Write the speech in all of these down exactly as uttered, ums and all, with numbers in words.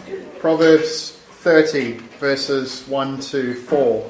Proverbs thirty, verses one to four.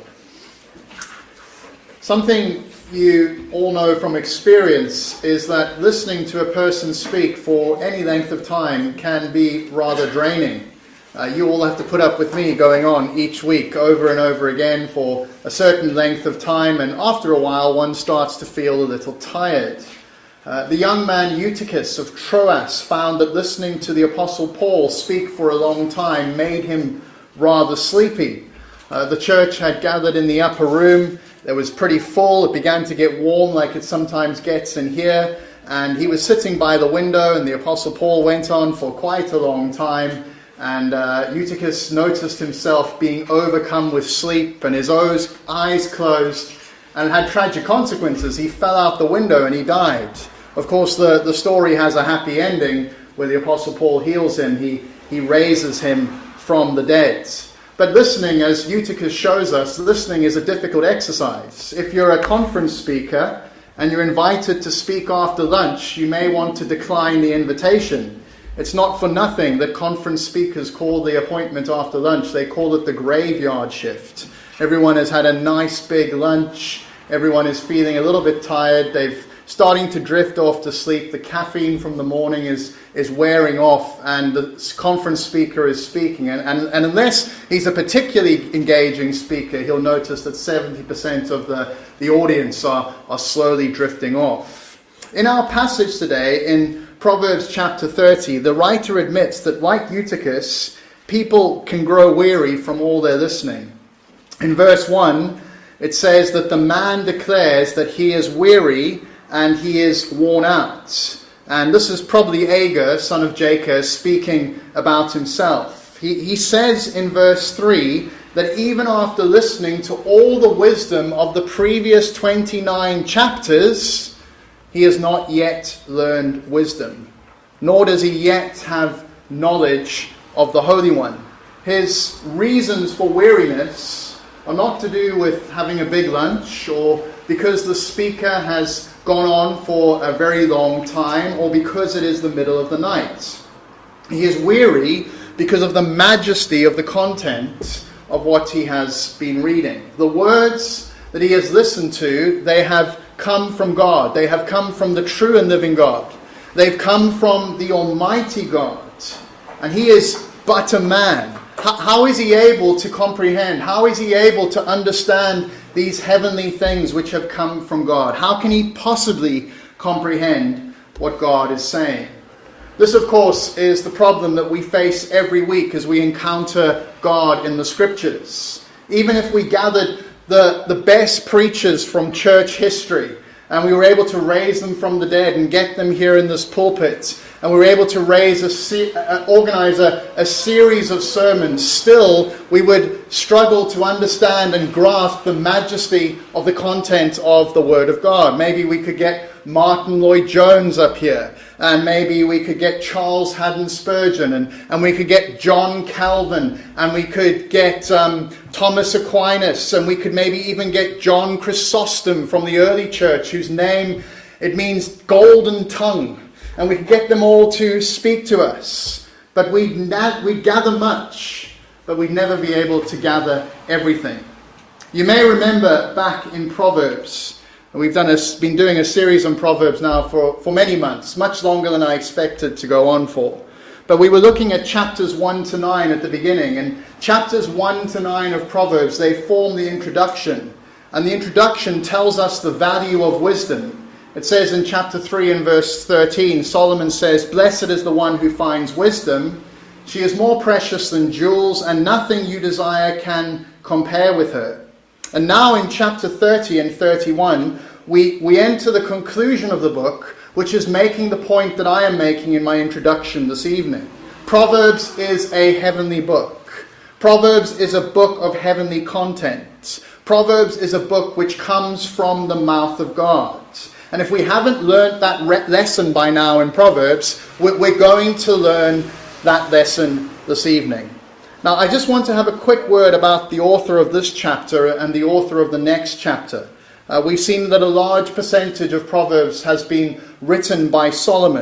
Something you all know from experience is that listening to a person speak for any length of time can be rather draining. Uh, you all have to put up with me going on each week over and over again for a certain length of time, and after a while one starts to feel a little tired. Uh, the young man Eutychus of Troas found that listening to the Apostle Paul speak for a long time made him rather sleepy. Uh, the church had gathered in the upper room. It was pretty full. It began to get warm like it sometimes gets in here. And he was sitting by the window, and the Apostle Paul went on for quite a long time. And uh, Eutychus noticed himself being overcome with sleep and his eyes closed, and it had tragic consequences. He fell out the window and he died. Of course, the, the story has a happy ending where the Apostle Paul heals him. He, he raises him from the dead. But listening, as Eutychus shows us, listening is a difficult exercise. If you're a conference speaker and you're invited to speak after lunch, you may want to decline the invitation. It's not for nothing that conference speakers call the appointment after lunch. They call it the graveyard shift. Everyone has had a nice big lunch. Everyone is feeling a little bit tired. They've starting to drift off to sleep. The caffeine from the morning is, is wearing off, and the conference speaker is speaking. And, and, and unless he's a particularly engaging speaker, he'll notice that seventy percent of the, the audience are, are slowly drifting off. In our passage today, in Proverbs chapter thirty, the writer admits that, like Eutychus, people can grow weary from all their listening. In verse one, it says that the man declares that he is weary and he is worn out. And this is probably Agur, son of Jacob, speaking about himself. He, he says in verse three that even after listening to all the wisdom of the previous twenty-nine chapters, he has not yet learned wisdom, nor does he yet have knowledge of the Holy One. His reasons for weariness are not to do with having a big lunch, or because the speaker has gone on for a very long time, or because it is the middle of the night. He is weary because of the majesty of the content of what he has been reading. The words that he has listened to, they have come from God. They have come from the true and living God. They've come from the Almighty God. And he is but a man. How, how is he able to comprehend? How is he able to understand these heavenly things which have come from God? How can he possibly comprehend what God is saying? This, of course, is the problem that we face every week as we encounter God in the Scriptures. Even if we gathered the, the best preachers from church history, and we were able to raise them from the dead and get them here in this pulpit, and we were able to raise a, uh, organize a, a series of sermons, still we would struggle to understand and grasp the majesty of the content of the Word of God. Maybe we could get Martin Lloyd-Jones up here, and maybe we could get Charles Haddon Spurgeon, and, and we could get John Calvin, and we could get um, Thomas Aquinas, and we could maybe even get John Chrysostom from the early church, whose name, it means golden tongue. And we could get them all to speak to us. But we'd, na- we'd gather much, but we'd never be able to gather everything. You may remember back in Proverbs, and we've done a, been doing a series on Proverbs now for, for many months, much longer than I expected to go on for. But we were looking at chapters one to nine at the beginning, and chapters one to nine of Proverbs, they form the introduction. And the introduction tells us the value of wisdom. It says in chapter three and verse thirteen, Solomon says, "Blessed is the one who finds wisdom. She is more precious than jewels, and nothing you desire can compare with her." And now in chapter thirty and thirty-one, we, we enter the conclusion of the book, which is making the point that I am making in my introduction this evening. Proverbs is a heavenly book. Proverbs is a book of heavenly content. Proverbs is a book which comes from the mouth of God. And if we haven't learned that re- lesson by now in Proverbs, we're, we're going to learn that lesson this evening. Now, I just want to have a quick word about the author of this chapter and the author of the next chapter. Uh, we've seen that a large percentage of Proverbs has been written by Solomon.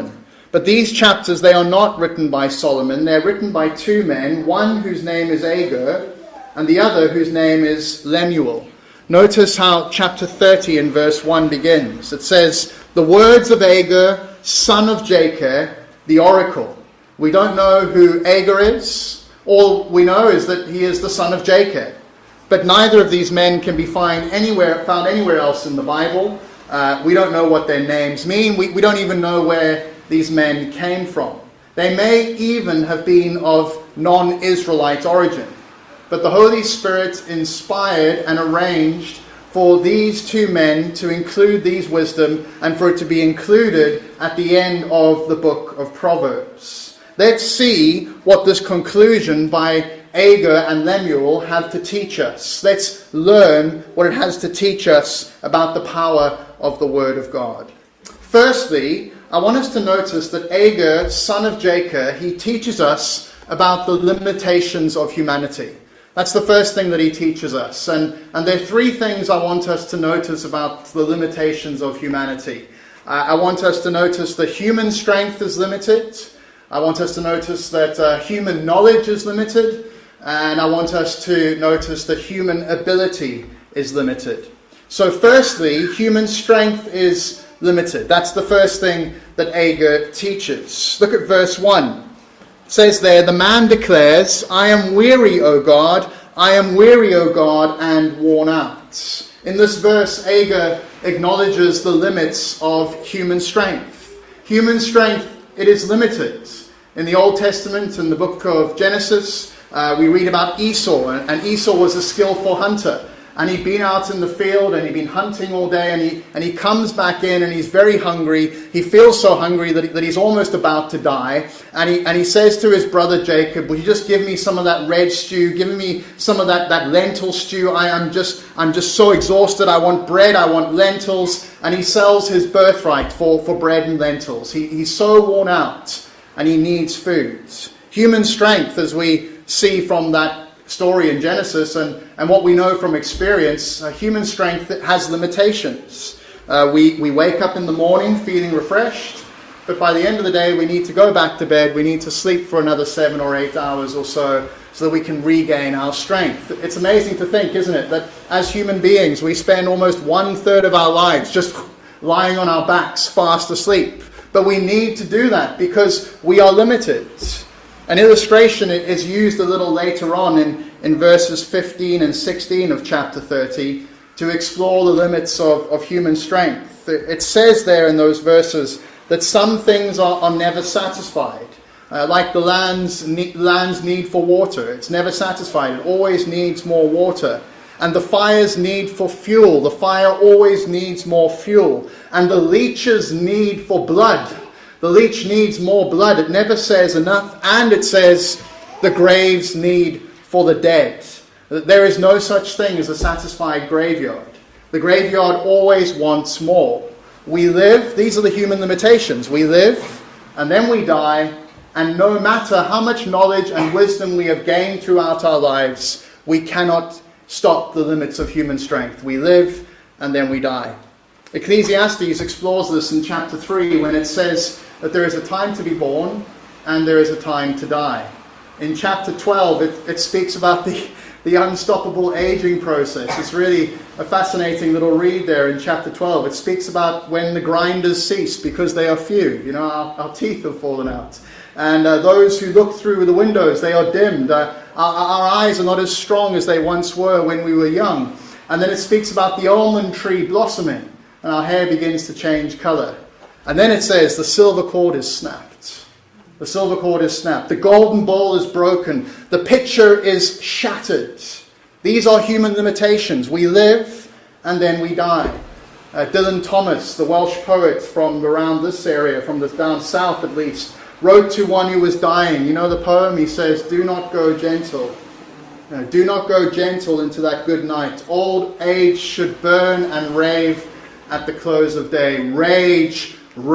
But these chapters, they are not written by Solomon. They're written by two men, one whose name is Agur, and the other whose name is Lemuel. Notice how chapter thirty in verse one begins. It says, "The words of Agur, son of Jacob, the oracle." We don't know who Agur is. All we know is that he is the son of Jacob. But neither of these men can be found anywhere, found anywhere else in the Bible. Uh, we don't know what their names mean. We, we don't even know where these men came from. They may even have been of non-Israelite origin. But the Holy Spirit inspired and arranged for these two men to include these wisdom and for it to be included at the end of the book of Proverbs. Let's see what this conclusion by Agur and Lemuel have to teach us. Let's learn what it has to teach us about the power of the Word of God. Firstly, I want us to notice that Agur, son of Jacob, he teaches us about the limitations of humanity. That's the first thing that he teaches us. And, and there are three things I want us to notice about the limitations of humanity. Uh, I want us to notice that human strength is limited. I want us to notice that uh, human knowledge is limited. And I want us to notice that human ability is limited. So firstly, human strength is limited. That's the first thing that Agur teaches. Look at verse one. It says there, "The man declares, 'I am weary, O God, I am weary, O God, and worn out.'" In this verse, Agur acknowledges the limits of human strength. Human strength, it is limited. In the Old Testament, in the book of Genesis, uh, we read about Esau, and Esau was a skillful hunter. And he'd been out in the field and he'd been hunting all day, and he and he comes back in and he's very hungry. He feels so hungry that, that he's almost about to die. And he and he says to his brother Jacob, "Will you just give me some of that red stew? Give me some of that, that lentil stew. I am just I'm just so exhausted. I want bread, I want lentils." And he sells his birthright for, for bread and lentils. He he's so worn out and he needs food. Human strength, as we see from that story in Genesis and, and what we know from experience, uh, human strength has limitations. Uh, we, we wake up in the morning feeling refreshed, but by the end of the day we need to go back to bed. We need to sleep for another seven or eight hours or so so that we can regain our strength. It's amazing to think, isn't it, that as human beings we spend almost one third of our lives just lying on our backs fast asleep. But we need to do that because we are limited. An illustration is used a little later on in, in verses fifteen and sixteen of chapter thirty to explore the limits of, of human strength. It says there in those verses that some things are, are never satisfied. Uh, like the land's, ne- land's need for water. It's never satisfied. It always needs more water. And the fire's need for fuel. The fire always needs more fuel. And the leech's need for blood. The leech needs more blood. It never says enough. And it says the grave's need for the dead. There is no such thing as a satisfied graveyard. The graveyard always wants more. We live, these are the human limitations. We live, and then we die, and no matter how much knowledge and wisdom we have gained throughout our lives, we cannot stop the limits of human strength. We live, and then we die. Ecclesiastes explores this in chapter three when it says that there is a time to be born and there is a time to die. In chapter twelve, it, it speaks about the, the unstoppable aging process. It's really a fascinating little read there in chapter twelve. It speaks about when the grinders cease because they are few. You know, our, our teeth have fallen out. And uh, those who look through the windows, they are dimmed. Uh, our, our eyes are not as strong as they once were when we were young. And then it speaks about the almond tree blossoming, and our hair begins to change colour. And then it says the silver cord is snapped. The silver cord is snapped. The golden bowl is broken. The pitcher is shattered. These are human limitations. We live and then we die. Uh, Dylan Thomas, the Welsh poet from around this area, from the down south at least, wrote to one who was dying. You know the poem? He says, "Do not go gentle. Uh, do not go gentle into that good night. Old age should burn and rave at the close of day. Rage,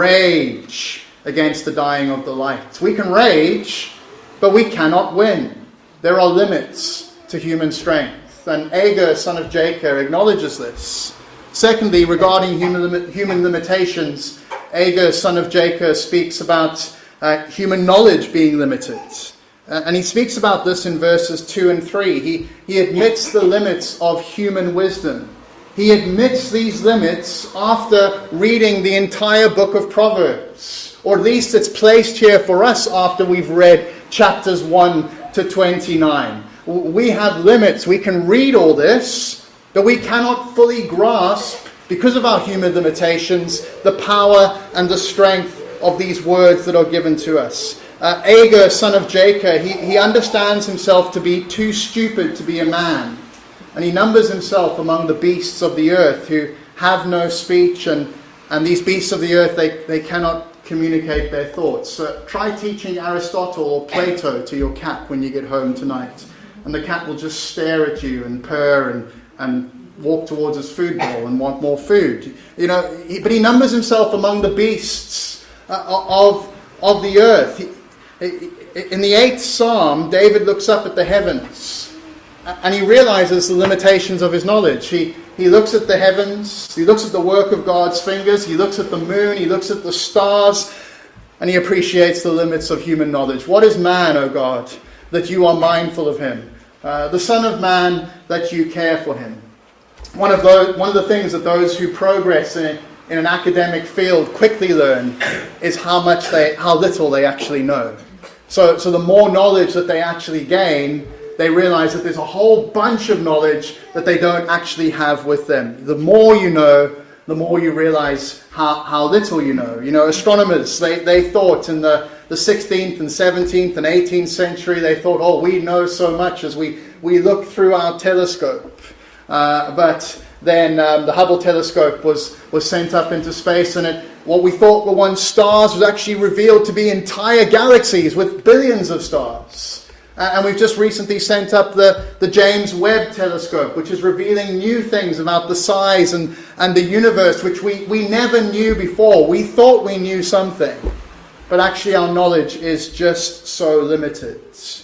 rage against the dying of the light." We can rage, but we cannot win. There are limits to human strength. And Agur, son of Jacob, acknowledges this. Secondly, regarding human, human limitations, Agur, son of Jacob, speaks about uh, human knowledge being limited. Uh, and he speaks about this in verses two and three. He, he admits the limits of human wisdom. He admits these limits after reading the entire book of Proverbs. Or at least it's placed here for us after we've read chapters one to twenty-nine. We have limits. We can read all this, but we cannot fully grasp, because of our human limitations, the power and the strength of these words that are given to us. Uh, Agur, son of Jacob, he, he understands himself to be too stupid to be a man. And he numbers himself among the beasts of the earth who have no speech, and, and these beasts of the earth, they, they cannot communicate their thoughts. So try teaching Aristotle or Plato to your cat when you get home tonight. And the cat will just stare at you and purr and, and walk towards his food bowl and want more food. You know, he, but he numbers himself among the beasts uh, of, of the earth. He, in the eighth Psalm, David looks up at the heavens and he realizes the limitations of his knowledge. He, he looks at the heavens, he looks at the work of God's fingers, he looks at the moon, he looks at the stars, and he appreciates the limits of human knowledge. What is man, O God, that you are mindful of him? Uh, the Son of Man, that you care for him. One of those, one of the things that those who progress in, in an academic field quickly learn is how much they, how little they actually know. So, so the more knowledge that they actually gain, they realize that there's a whole bunch of knowledge that they don't actually have with them. The more you know, the more you realize how, how little you know. You know, astronomers, they, they thought in the, the sixteenth and seventeenth and eighteenth century, they thought, oh, we know so much as we, we look through our telescope. Uh, but then um, the Hubble telescope was, was sent up into space, and it, what we thought were once stars was actually revealed to be entire galaxies with billions of stars. Uh, and we've just recently sent up the, the James Webb telescope, which is revealing new things about the size and, and the universe, which we, we never knew before. We thought we knew something, but actually our knowledge is just so limited.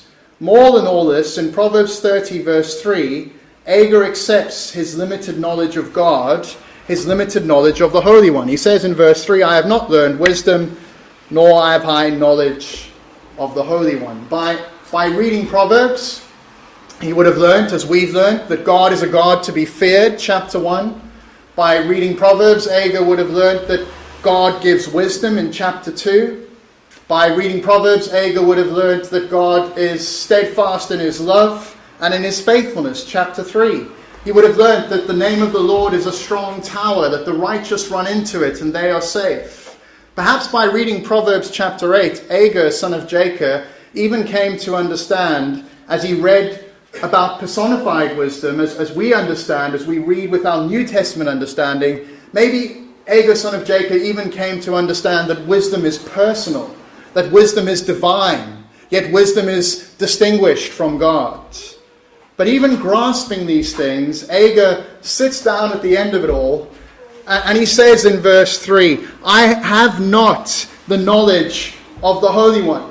More than all this, in Proverbs thirty verse three, Agur accepts his limited knowledge of God, his limited knowledge of the Holy One. He says in verse three, I have not learned wisdom, nor I have high knowledge of the Holy One. By By reading Proverbs, he would have learnt, as we've learnt, that God is a God to be feared, chapter one. By reading Proverbs, Agur would have learnt that God gives wisdom in chapter two. By reading Proverbs, Agur would have learnt that God is steadfast in his love and in his faithfulness, chapter three. He would have learnt that the name of the Lord is a strong tower, that the righteous run into it and they are safe. Perhaps by reading Proverbs chapter eight, Agur, son of Jacob, even came to understand, as he read about personified wisdom, as, as we understand, as we read with our New Testament understanding, maybe Agur, son of Jacob, even came to understand that wisdom is personal, that wisdom is divine, yet wisdom is distinguished from God. But even grasping these things, Agur sits down at the end of it all, and he says in verse three, I have not the knowledge of the Holy One.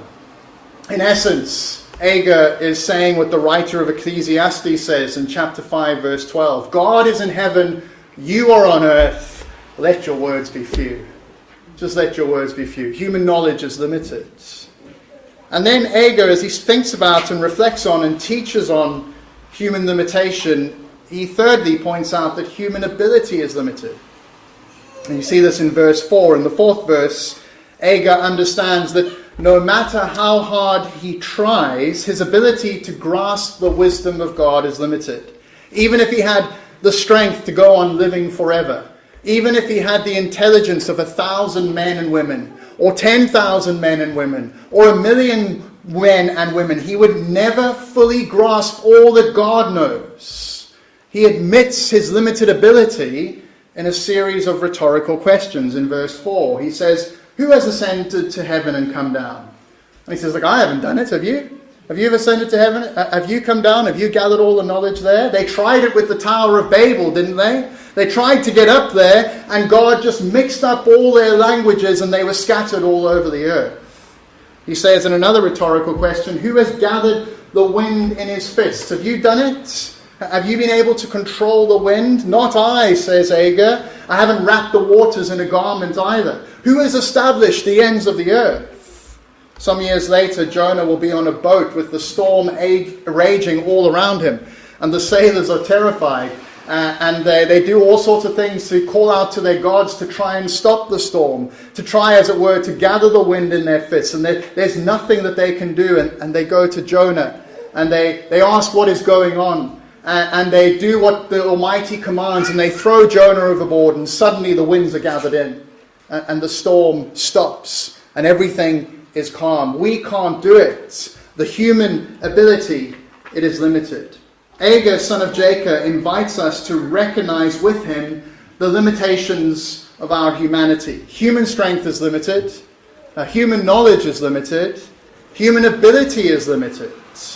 In essence, Agur is saying what the writer of Ecclesiastes says in chapter five, verse twelve. God is in heaven, you are on earth, let your words be few. Just let your words be few. Human knowledge is limited. And then Agur, as he thinks about and reflects on and teaches on human limitation, he thirdly points out that human ability is limited. And you see this in verse four. In the fourth verse, Agur understands that no matter how hard he tries, his ability to grasp the wisdom of God is limited. Even if he had the strength to go on living forever, even if he had the intelligence of a thousand men and women, or ten thousand men and women, or a million men and women, he would never fully grasp all that God knows. He admits his limited ability in a series of rhetorical questions in verse four. He says, who has ascended to heaven and come down? And he says, like, I haven't done it, have you? Have you ever ascended to heaven? Have you come down? Have you gathered all the knowledge there? They tried it with the Tower of Babel, didn't they? They tried to get up there, and God just mixed up all their languages, and they were scattered all over the earth. He says in another rhetorical question, who has gathered the wind in his fists? Have you done it? Have you been able to control the wind? Not I, says Agur. I haven't wrapped the waters in a garment either. Who has established the ends of the earth? Some years later, Jonah will be on a boat with the storm raging all around him, and the sailors are terrified. Uh, and they, they do all sorts of things to call out to their gods to try and stop the storm, to try, as it were, to gather the wind in their fists. And there, there's nothing that they can do. And, and they go to Jonah and they, they ask what is going on. Uh, and they do what the Almighty commands, and they throw Jonah overboard, and suddenly the winds are gathered in. And, and the storm stops and everything is calm. We can't do it. The human ability, it is limited. Agur, son of Jacob, invites us to recognize with him the limitations of our humanity. Human strength is limited. Uh, human knowledge is limited. Human ability is limited.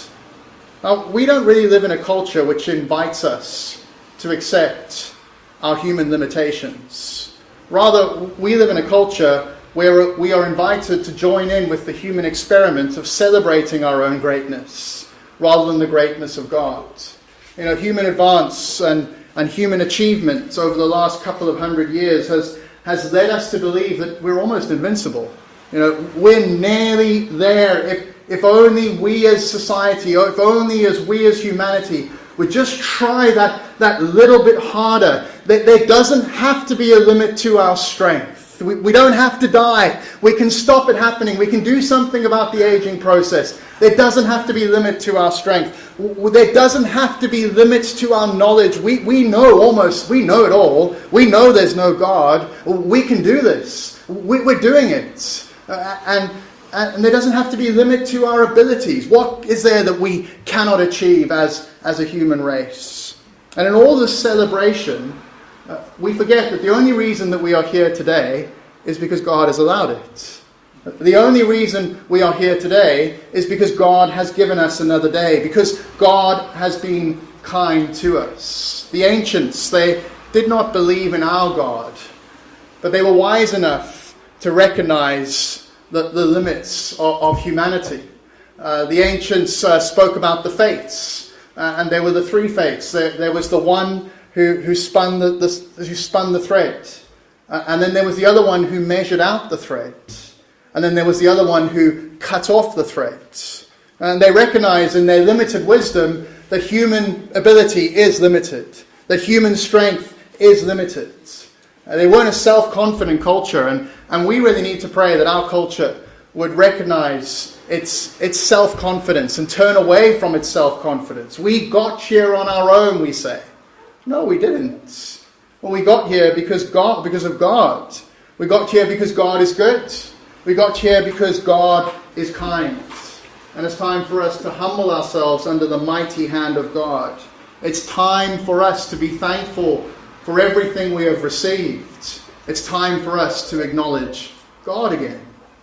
Now, we don't really live in a culture which invites us to accept our human limitations. Rather, we live in a culture where we are invited to join in with the human experiment of celebrating our own greatness rather than the greatness of God. You know, human advance and, and human achievement over the last couple of hundred years has, has led us to believe that we're almost invincible. You know, we're nearly there. If, if only we as society, or if only as we as humanity would just try that, that little bit harder. That there doesn't have to be a limit to our strength. We, we don't have to die. We can stop it happening. We can do something about the aging process. There doesn't have to be a limit to our strength. There doesn't have to be limits to our knowledge. We, we know almost, we know it all. We know there's no God. We can do this. We, we're doing it. Uh, and, and there doesn't have to be a limit to our abilities. What is there that we cannot achieve as, as a human race? And in all this celebration, Uh, we forget that the only reason that we are here today is because God has allowed it. The only reason we are here today is because God has given us another day, because God has been kind to us. The ancients, they did not believe in our God, but they were wise enough to recognize the, the limits of, of humanity. Uh, the ancients uh, spoke about the fates, uh, and there were the three fates. There, there was the one Who, who spun the, the who spun the thread, uh, and then there was the other one who measured out the thread, and then there was the other one who cut off the thread. And they recognized in their limited wisdom that human ability is limited, that human strength is limited. Uh, they weren't a self-confident culture, and, and we really need to pray that our culture would recognize its its self-confidence and turn away from its self-confidence. We got here on our own, we say. No, we didn't. Well, we got here because God, because of God. We got here because God is good. We got here because God is kind. And it's time for us to humble ourselves under the mighty hand of God. It's time for us to be thankful for everything we have received. It's time for us to acknowledge God again.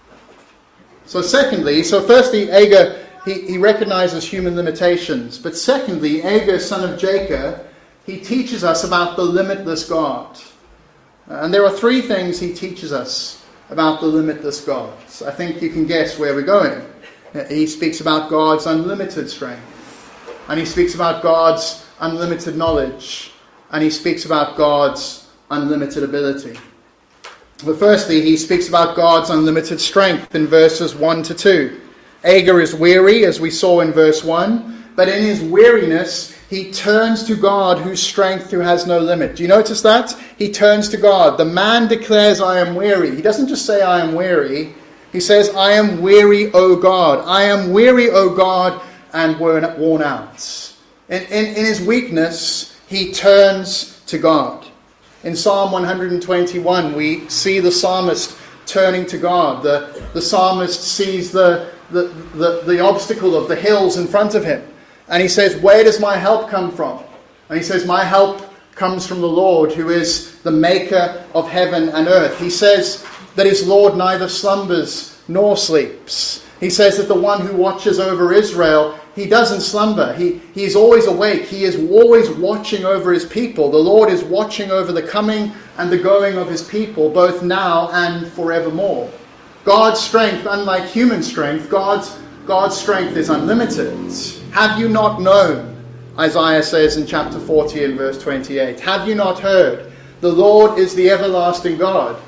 So secondly, so firstly, Agur, he, he recognizes human limitations. But secondly, Agur, son of Jacob, he teaches us about the limitless God. And there are three things he teaches us about the limitless God. I think you can guess where we're going. He speaks about God's unlimited strength. And he speaks about God's unlimited knowledge. And he speaks about God's unlimited ability. But firstly, he speaks about God's unlimited strength in verses one to two. Agur is weary, as we saw in verse one. But in his weariness, he turns to God, whose strength who has no limit. Do you notice that? He turns to God. The man declares, I am weary. He doesn't just say, I am weary. He says, I am weary, O God. I am weary, O God, and worn out. In, in, in his weakness, he turns to God. In Psalm one twenty-one, we see the psalmist turning to God. The, the psalmist sees the, the, the, the obstacle of the hills in front of him. And he says, where does my help come from? And he says, my help comes from the Lord, who is the maker of heaven and earth. He says that his Lord neither slumbers nor sleeps. He says that the one who watches over Israel, he doesn't slumber. He, he is always awake. He is always watching over his people. The Lord is watching over the coming and the going of his people, both now and forevermore. God's strength, unlike human strength, God's God's strength is unlimited. Have you not known, Isaiah says in chapter forty and verse twenty-eight, have you not heard? The Lord is the everlasting God,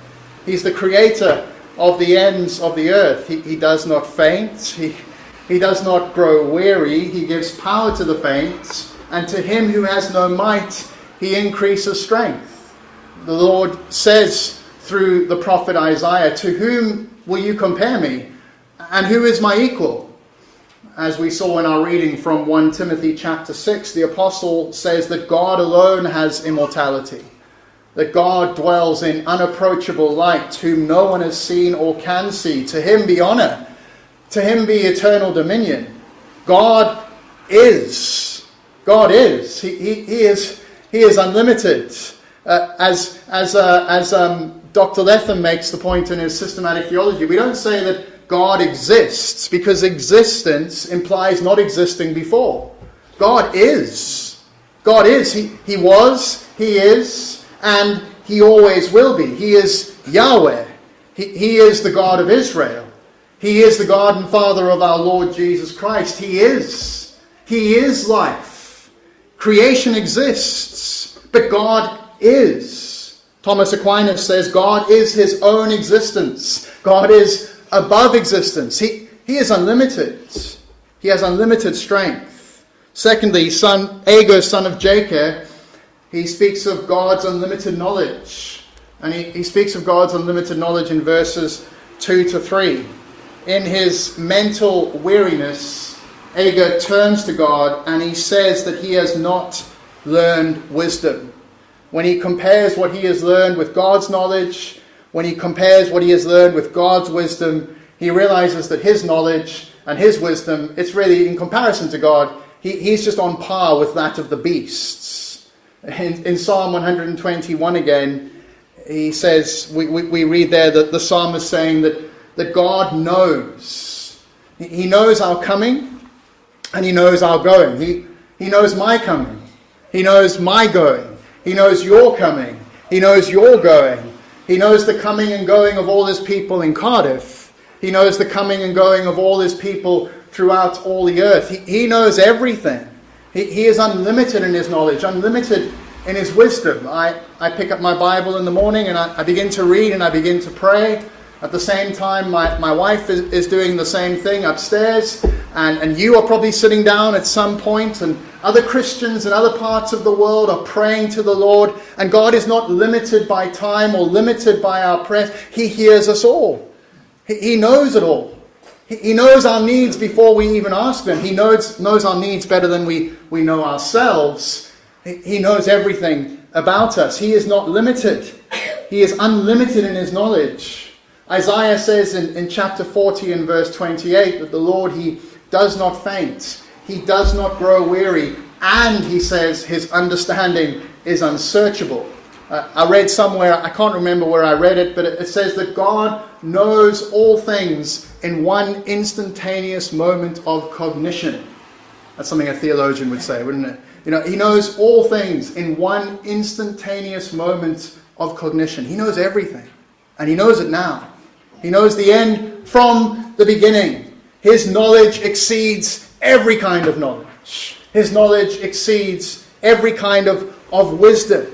He's the creator of the ends of the earth. He, he does not faint. He, he does not grow weary. He gives power to the faint. And to him who has no might, he increases strength. The Lord says through the prophet Isaiah, to whom will you compare me? And who is my equal? As we saw in our reading from First Timothy chapter six, the apostle says that God alone has immortality, that God dwells in unapproachable light, whom no one has seen or can see. To him be honor, to him be eternal dominion. God is. God is. He, he, he is. He is unlimited. Uh, as as uh, as um, Doctor Letham makes the point in his systematic theology, we don't say that God exists, because existence implies not existing before. God is. God is. He, he was, he is, and he always will be. He is Yahweh. He, he is the God of Israel. He is the God and Father of our Lord Jesus Christ. He is. He is life. Creation exists, but God is. Thomas Aquinas says God is his own existence. God is above existence. He, he is unlimited. He has unlimited strength. Secondly, son, Agur, son of Jacob, he speaks of God's unlimited knowledge. And he, he speaks of God's unlimited knowledge in verses two to three. In his mental weariness, Agur turns to God and he says that he has not learned wisdom. When he compares what he has learned with God's knowledge, when he compares what he has learned with God's wisdom, he realizes that his knowledge and his wisdom, it's really in comparison to God, he, he's just on par with that of the beasts. In, in Psalm one twenty-one again, he says, we, we, we read there that the psalmist saying that, that God knows. He knows our coming and he knows our going. He, he knows my coming. He knows my going. He knows your coming. He knows your going. He knows the coming and going of all his people in Cardiff. He knows the coming and going of all his people throughout all the earth. He, he knows everything. He, he is unlimited in his knowledge, unlimited in his wisdom. I, I pick up my Bible in the morning and I, I begin to read and I begin to pray. At the same time, my, my wife is, is doing the same thing upstairs. And, and you are probably sitting down at some point, and other Christians in other parts of the world are praying to the Lord. And God is not limited by time or limited by our prayers. He hears us all. He, he knows it all. He, he knows our needs before we even ask them. He knows, knows our needs better than we, we know ourselves. He, he knows everything about us. He is not limited. He is unlimited in his knowledge. Isaiah says in, in chapter forty and verse twenty-eight that the Lord, he does not faint. He does not grow weary. And he says his understanding is unsearchable. Uh, I read somewhere, I can't remember where I read it, but it, it says that God knows all things in one instantaneous moment of cognition. That's something a theologian would say, wouldn't it? You know, he knows all things in one instantaneous moment of cognition. He knows everything. And he knows it now. He knows the end from the beginning. His knowledge exceeds every kind of knowledge. His knowledge exceeds every kind of, of wisdom.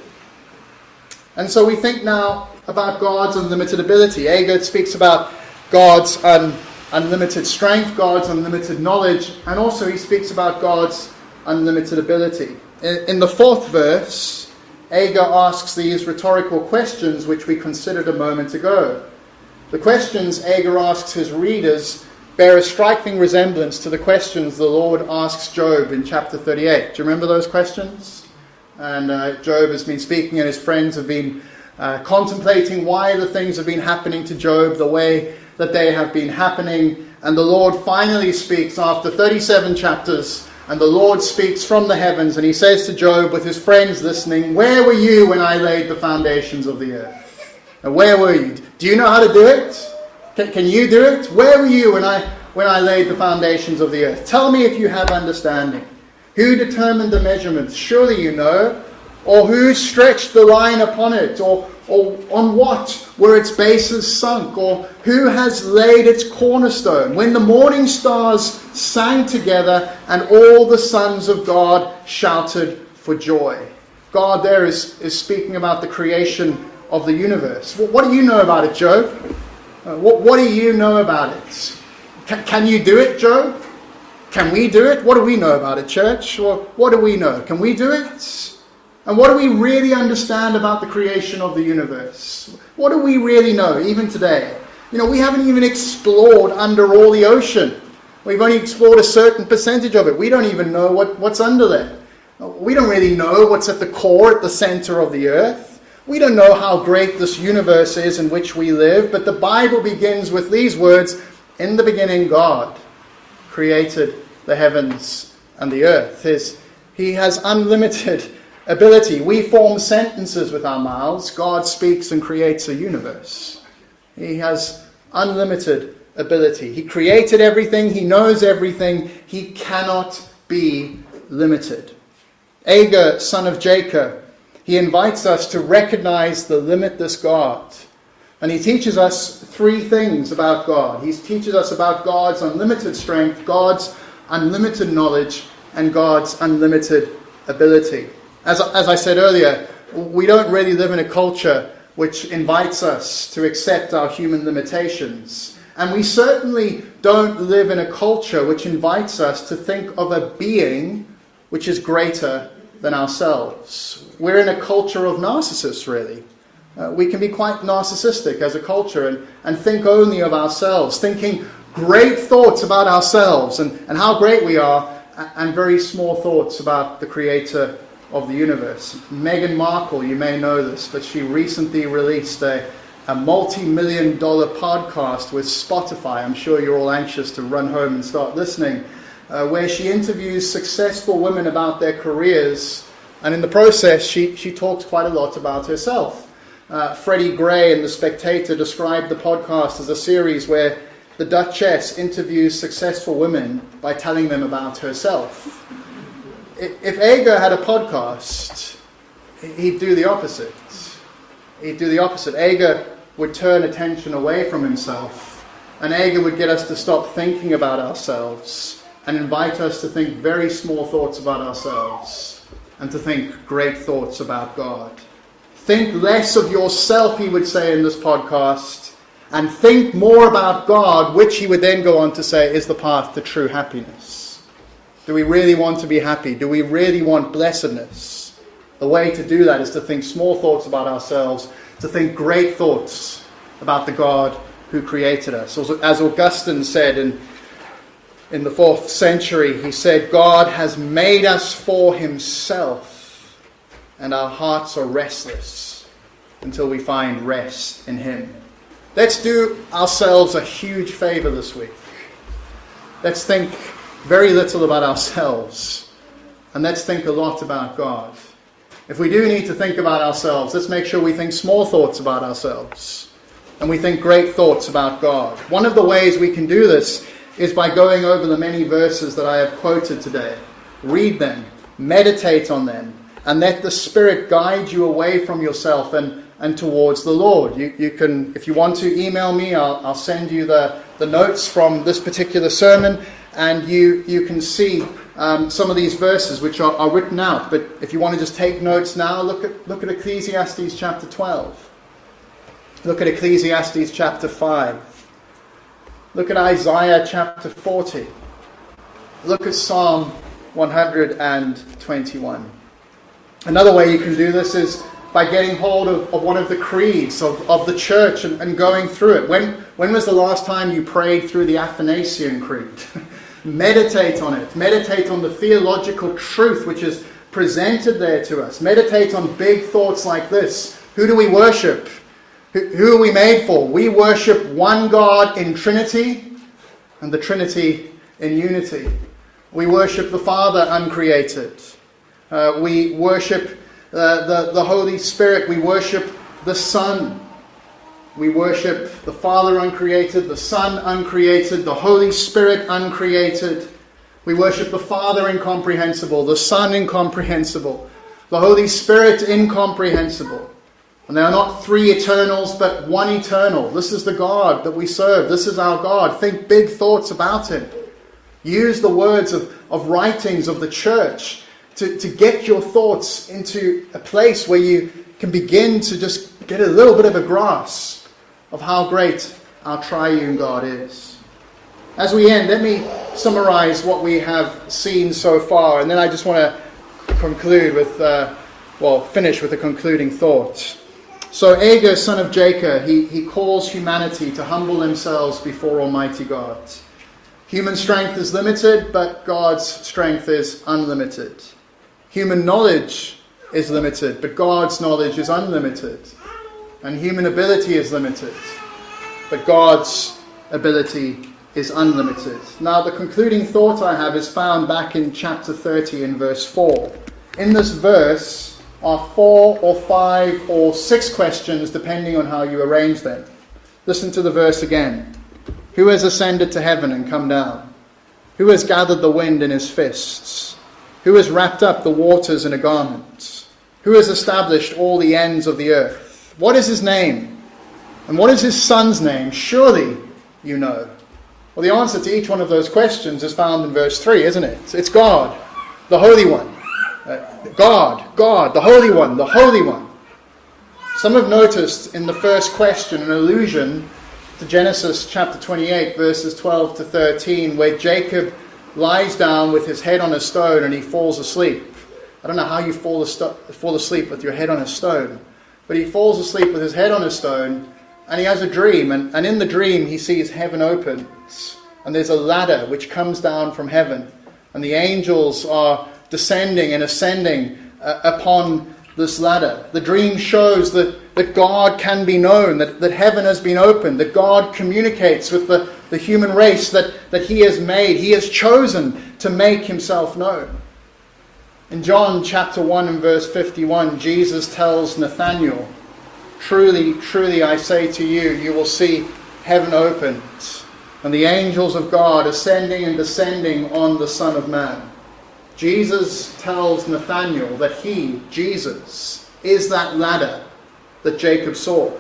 And so we think now about God's unlimited ability. Agur speaks about God's un, unlimited strength, God's unlimited knowledge, and also he speaks about God's unlimited ability. In, in the fourth verse, Agur asks these rhetorical questions which we considered a moment ago. The questions Agur asks his readers bear a striking resemblance to the questions the Lord asks Job in chapter thirty-eight. Do you remember those questions? And uh, Job has been speaking and his friends have been uh, contemplating why the things have been happening to Job the way that they have been happening. And the Lord finally speaks after thirty-seven chapters. And the Lord speaks from the heavens and he says to Job with his friends listening, "Where were you when I laid the foundations of the earth? And where were you? Do you know how to do it? Can, can you do it? Where were you when I when I laid the foundations of the earth? Tell me if you have understanding. Who determined the measurements? Surely you know. Or who stretched the line upon it? Or, or on what were its bases sunk? Or who has laid its cornerstone? When the morning stars sang together and all the sons of God shouted for joy." God there is, is speaking about the creation of the universe. What, what do you know about it, Joe? Uh, what, what do you know about it? Can, can you do it, Joe? Can we do it? What do we know about it, church? Or what do we know? Can we do it? And what do we really understand about the creation of the universe? What do we really know, even today? You know, we haven't even explored under all the ocean. We've only explored a certain percentage of it. We don't even know what, what's under there. We don't really know what's at the core, at the center of the earth. We don't know how great this universe is in which we live. But the Bible begins with these words, "In the beginning, God created the heavens and the earth." His, he has unlimited ability. We form sentences with our mouths. God speaks and creates a universe. He has unlimited ability. He created everything. He knows everything. He cannot be limited. Agur, son of Jacob, he invites us to recognize the limitless God. And he teaches us three things about God. He teaches us about God's unlimited strength, God's unlimited knowledge, and God's unlimited ability. As, as I said earlier, we don't really live in a culture which invites us to accept our human limitations. And we certainly don't live in a culture which invites us to think of a being which is greater than ourselves. We're in a culture of narcissists, really. Uh, we can be quite narcissistic as a culture and, and think only of ourselves, thinking great thoughts about ourselves and, and how great we are, and very small thoughts about the creator of the universe. Meghan Markle, you may know this, but she recently released a, a multi-million dollar podcast with Spotify. I'm sure you're all anxious to run home and start listening, uh, where she interviews successful women about their careers, and in the process she, she talks quite a lot about herself. Uh, Freddie Gray in The Spectator described the podcast as a series where the Duchess interviews successful women by telling them about herself. If Agur had a podcast, he'd do the opposite. He'd do the opposite. Agur would turn attention away from himself, and Agur would get us to stop thinking about ourselves and invite us to think very small thoughts about ourselves and to think great thoughts about God. Think less of yourself, he would say in this podcast, and think more about God, which he would then go on to say is the path to true happiness. Do we really want to be happy? Do we really want blessedness? The way to do that is to think small thoughts about ourselves, to think great thoughts about the God who created us. As Augustine said in, in the fourth century, he said, God has made us for himself, and our hearts are restless until we find rest in him. Let's do ourselves a huge favor this week. Let's think very little about ourselves, and let's think a lot about God. If we do need to think about ourselves, let's make sure we think small thoughts about ourselves, and we think great thoughts about God. One of the ways we can do this is by going over the many verses that I have quoted today. Read them, meditate on them, and let the Spirit guide you away from yourself and, and towards the Lord. You, you can, if you want to email me, I'll, I'll send you the, the notes from this particular sermon, and you, you can see um, some of these verses which are, are written out. But if you want to just take notes now, look at, look at Ecclesiastes chapter twelve. Look at Ecclesiastes chapter five. Look at Isaiah chapter forty. Look at Psalm one hundred twenty-one. Another way you can do this is by getting hold of, of one of the creeds of, of the church and, and going through it. When, when was the last time you prayed through the Athanasian Creed? Meditate on it. Meditate on the theological truth which is presented there to us. Meditate on big thoughts like this. Who do we worship? Who, who are we made for? We worship one God in Trinity, and the Trinity in unity. We worship the Father uncreated. Uh, we worship uh, the, the Holy Spirit. We worship the Son. We worship the Father uncreated, the Son uncreated, the Holy Spirit uncreated. We worship the Father incomprehensible, the Son incomprehensible, the Holy Spirit incomprehensible. And they are not three eternals, but one eternal. This is the God that we serve. This is our God. Think big thoughts about him. Use the words of, of writings of the church to, to get your thoughts into a place where you can begin to just get a little bit of a grasp of how great our triune God is. As we end, let me summarize what we have seen so far, and then I just want to conclude with, uh, well, finish with a concluding thought. So Agur, son of Jacob, he, he calls humanity to humble themselves before Almighty God. Human strength is limited, but God's strength is unlimited. Human knowledge is limited, but God's knowledge is unlimited. And human ability is limited, but God's ability is unlimited. Now, the concluding thought I have is found back in chapter thirty in verse four. In this verse are four or five or six questions, depending on how you arrange them. Listen to the verse again. Who has ascended to heaven and come down? Who has gathered the wind in his fists? Who has wrapped up the waters in a garment? Who has established all the ends of the earth? What is his name? And what is his son's name? Surely you know. Well, the answer to each one of those questions is found in verse three, isn't it? It's God, the Holy One. Uh, God, God, the Holy One, the Holy One. Some have noticed in the first question an allusion to Genesis chapter twenty-eight, verses twelve to thirteen, where Jacob lies down with his head on a stone and he falls asleep. I don't know how you fall, ast- fall asleep with your head on a stone, but he falls asleep with his head on a stone, and he has a dream, and, and in the dream he sees heaven opens, and there's a ladder which comes down from heaven, and the angels are descending and ascending uh, upon this ladder. The dream shows that, that God can be known, that, that heaven has been opened, that God communicates with the, the human race that, that he has made. He has chosen to make himself known. In John chapter one and verse fifty-one, Jesus tells Nathanael, Truly, truly I say to you, you will see heaven opened, and the angels of God ascending and descending on the Son of Man. Jesus tells Nathanael that he, Jesus, is that ladder that Jacob saw.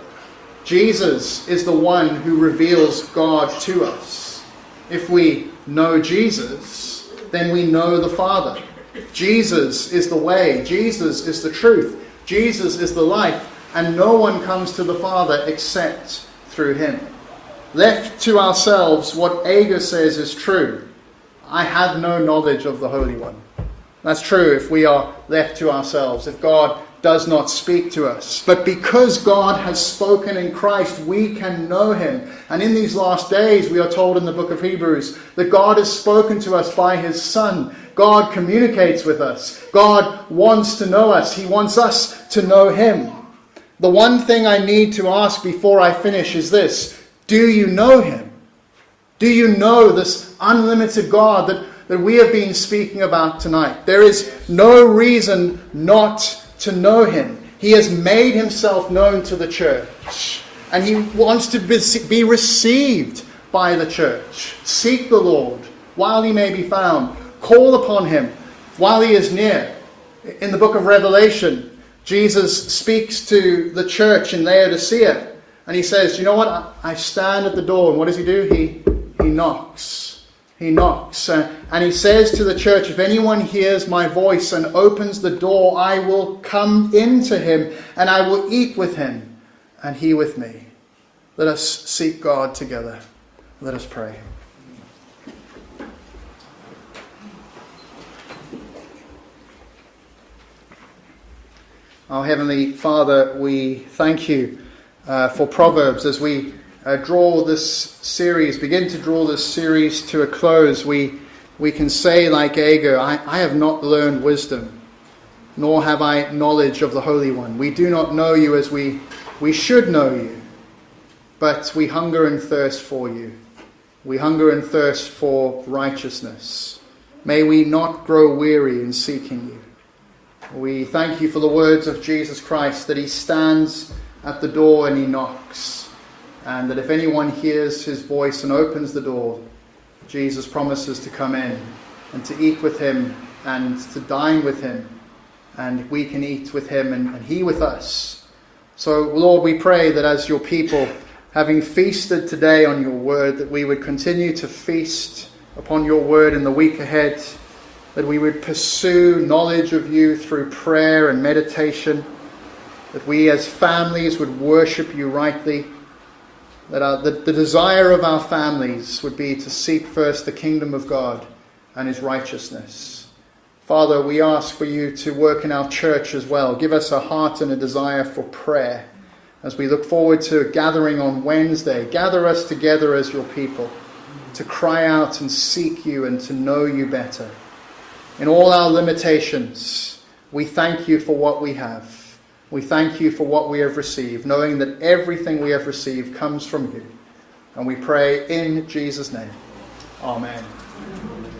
Jesus is the one who reveals God to us. If we know Jesus, then we know the Father. Jesus is the way. Jesus is the truth. Jesus is the life. And no one comes to the Father except through him. Left to ourselves, what Agur says is true. I have no knowledge of the Holy One. That's true if we are left to ourselves, if God does not speak to us. But because God has spoken in Christ, we can know him. And in these last days, we are told in the book of Hebrews that God has spoken to us by his Son. God communicates with us. God wants to know us. He wants us to know him. The one thing I need to ask before I finish is this. Do you know him? Do you know this unlimited God that, that we have been speaking about tonight? There is no reason not to know him. He has made himself known to the church. And he wants to be received by the church. Seek the Lord while he may be found. Call upon him while he is near. In the book of Revelation, Jesus speaks to the church in Laodicea, and he says, you know what, I stand at the door, and what does he do? He, he knocks. He knocks. Uh, and he says to the church, if anyone hears my voice and opens the door, I will come into him, and I will eat with him, and he with me. Let us seek God together. Let us pray. Our Heavenly Father, we thank you uh, for Proverbs as we uh, draw this series, begin to draw this series to a close. We we can say like Agur, I, I have not learned wisdom, nor have I knowledge of the Holy One. We do not know you as we, we should know you, but we hunger and thirst for you. We hunger and thirst for righteousness. May we not grow weary in seeking you. We thank you for the words of Jesus Christ, that he stands at the door and he knocks. And that if anyone hears his voice and opens the door, Jesus promises to come in and to eat with him and to dine with him. And we can eat with him and, and he with us. So, Lord, we pray that as your people, having feasted today on your word, that we would continue to feast upon your word in the week ahead, that we would pursue knowledge of you through prayer and meditation, that we as families would worship you rightly, that our, the, the desire of our families would be to seek first the kingdom of God and his righteousness. Father, we ask for you to work in our church as well. Give us a heart and a desire for prayer as we look forward to gathering on Wednesday. Gather us together as your people to cry out and seek you and to know you better. In all our limitations, we thank you for what we have. We thank you for what we have received, knowing that everything we have received comes from you. And we pray in Jesus' name. Amen.